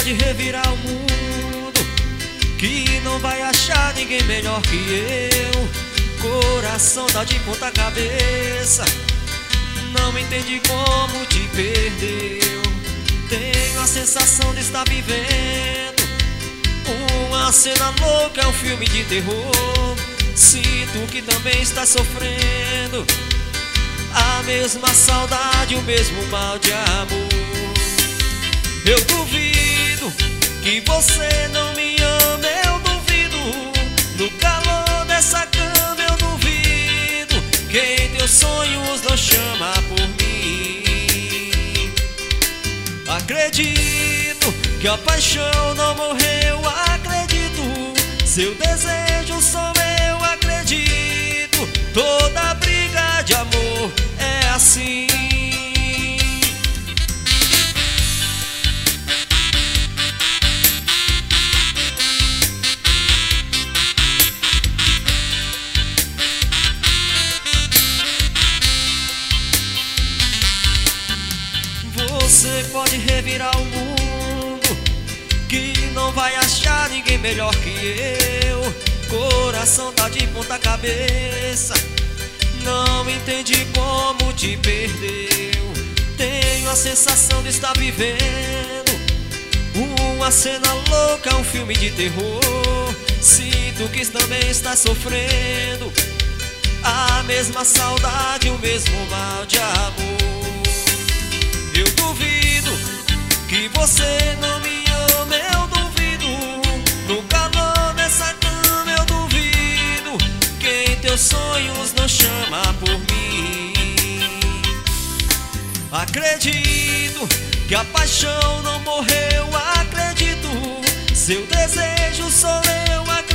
pode revirar o mundo, que não vai achar ninguém melhor que eu. Coração tá de ponta cabeça, não entende como te perdeu. Tenho a sensação de estar vivendo uma cena louca, é um filme de terror. Sinto que também está sofrendo a mesma saudade, o mesmo mal de amor. Eu duvido que você não me ama, eu duvido. No calor dessa cama eu duvido que em teus sonhos não chama por mim. Acredito que a paixão não morreu, acredito. Seu desejo sou eu, acredito. Toda briga de amor é assim. Você pode revirar o mundo, que não vai achar ninguém melhor que eu. Coração tá de ponta cabeça, não entende como te perdeu. Tenho a sensação de estar vivendo uma cena louca, um filme de terror. Sinto que também está sofrendo a mesma saudade, o mesmo mal de amor. Eu duvido que você não me ama, eu duvido. No calor dessa cama eu duvido que em teus sonhos não chama por mim. Acredito que a paixão não morreu, acredito. Seu desejo sou eu, acredito.